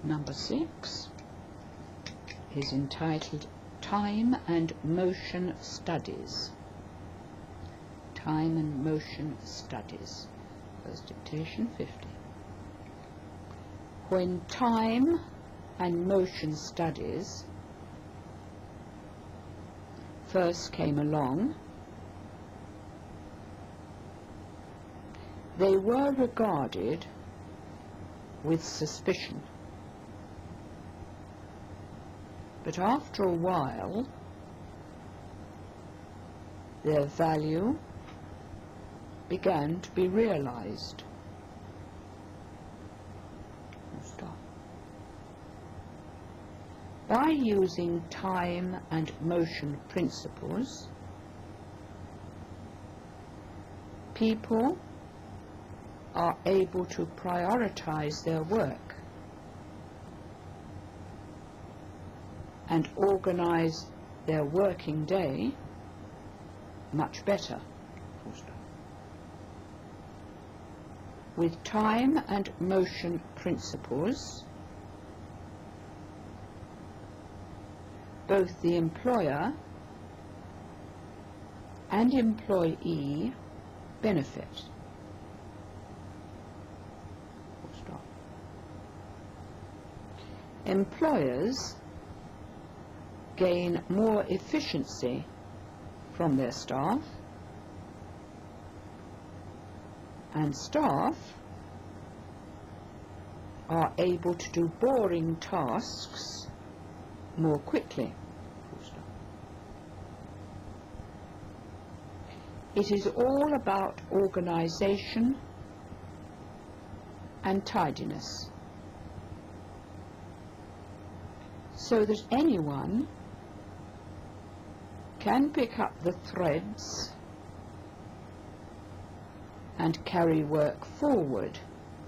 Number 6 is entitled Time and Motion Studies. Time and Motion Studies. First dictation 50. When time and motion studies first came along, they were regarded with suspicion. But after a while, their value began to be realized. By using time and motion principles, people are able to prioritize their work and organize their working day much better. With time and motion principles, both the employer and employee benefit. Employers gain more efficiency from their staff, and staff are able to do boring tasks more quickly. It is all about organization and tidiness, so that anyone can pick up the threads and carry work forward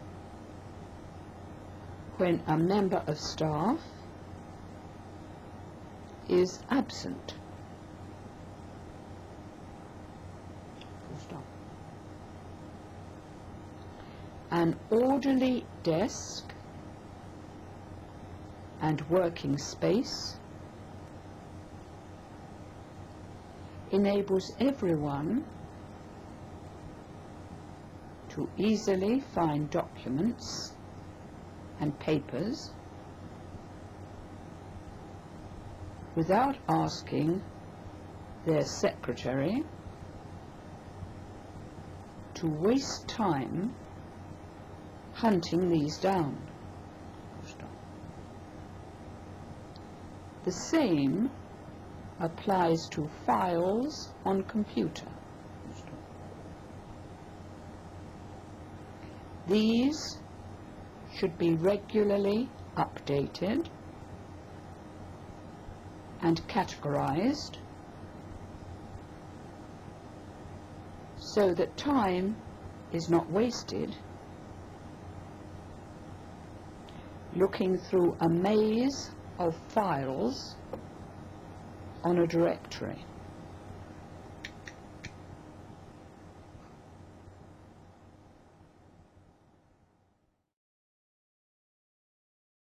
when a member of staff is absent. An orderly desk and working space enables everyone to easily find documents and papers without asking their secretary to waste time hunting these down. The same applies to files on computer. These should be regularly updated and categorized so that time is not wasted looking through a maze of files on a directory.